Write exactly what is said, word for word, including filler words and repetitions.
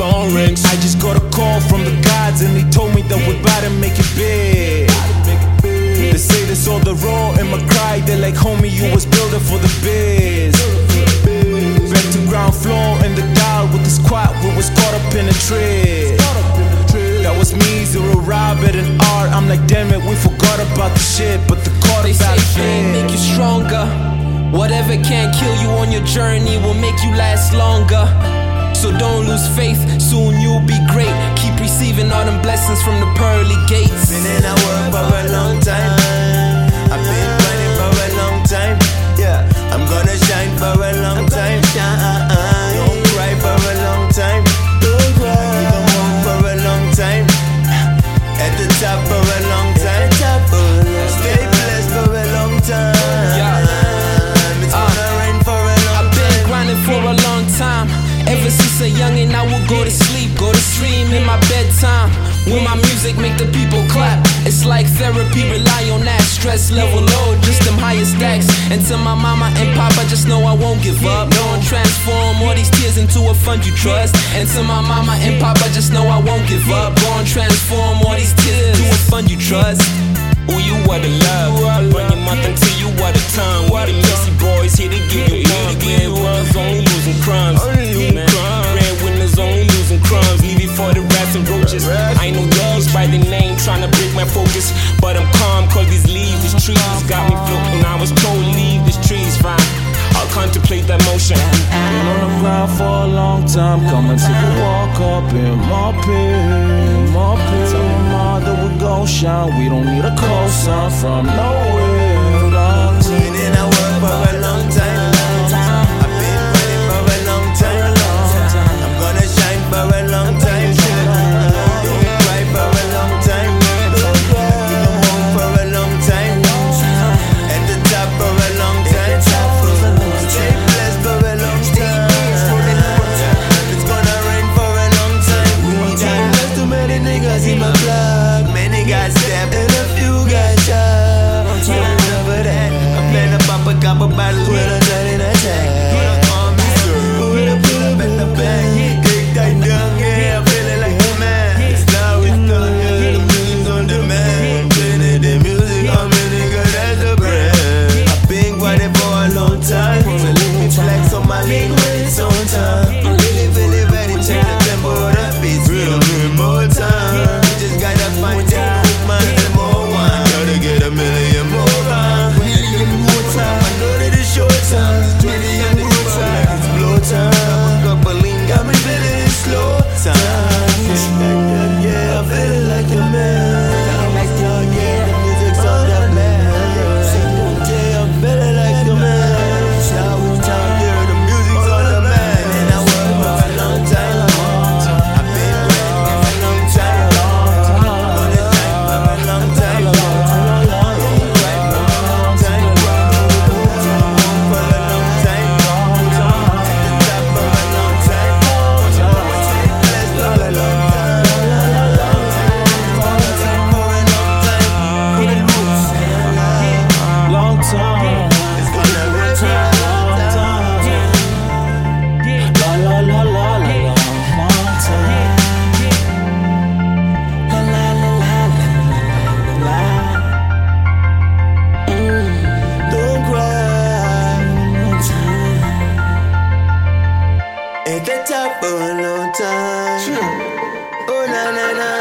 phone rings. I just got a call from the gods and they told me that we're about to make it big. They say this all the raw in my cry. They're like, homie, you was building for the biz. Back to ground floor in the dial with the squad. We was caught up in a trip. That was me, Zero, Robert, and Art. I'm like, damn it, we forgot about the shit, but the caught They about say fame make you stronger. Whatever can't kill you on your journey will make you last longer. So don't lose faith, soon you'll be great. Keep receiving all them blessings from the pearly gates. Been in a work for a long time. I've been running for a long time. Yeah, I'm gonna shine for a long time. Don't cry for a long time. Don't cry. We gon' walk for a long time. At the top for a long time. Stay blessed for a long time. It's gonna rain for a long time. I've been grinding for a long time. Ever since a youngin', I would go to sleep, go to stream in my bedtime. When my music make the people clap, it's like therapy, rely on that. Stress level low, just them higher stacks. And to my mama and papa, just know I won't give up. Gonna transform all these tears into a fund you trust. And to my mama and papa, just know I won't give up. Gonna transform all these tears into a fund you trust. Ooh, you what a love. Bring your month until you what a time. What a messy boys here to give you one. Bad winners only losing crumbs. Man, bad winners only losing crumbs. Leave it for the rats and roaches. I ain't no dogs by the name trying to break my focus. But I'm calm cause these leaves, these trees got me floating. I was told leave this trees fine. I'll contemplate that motion. Been on the ground for a long time, coming to the walk up in my pit, my pit. Tell my mom that we gon' shine, we don't need a cosign from nowhere. Long time. Been in a work for a long time. I've been running for a long time. I'm gonna shine for a long time. Don't cry for a long time. We gon' walk for a long time. At the top for a long time. Stay blessed for a long time. It's gonna rain for a long time. There's too many niggas in my block. Many got stabbed and a few got shot. Remember that. I plan to pop a couple bottles when I'm done in attack. When I pull up in the back, kick that down, yeah, I'm feeling like a man. It's now we start, yeah, the music's on demand. Playing the music, I'm a nigga, that's a brand. I've been grinding for a long time, so let me flex on my league when it's on time. I'm really, really ready, check the tempo of the beats, we don't need more time. We just gotta find time, man, and more wine. Gotta get a million more time. Million more time. I know that it's short time, it's twenty and more time. Like it's blow time. A couple lean got me feeling slow time. Yeah, I'm feeling like a man. Like your yeah, the music's on the man. Yeah, I'm feeling like a man. Shower time, yeah, the music's on the man. And I work for a long time. I've been waiting for a long time. Gonna shine for a long time. Right for a long time. For a long time. At the top for a long time. Stay blessed for a long time. Long time. It's gonna rain for a long time. La la la la la la, long time. La la la la la la la. Don't cry. Long time. At the top for a long time. Oh na na na.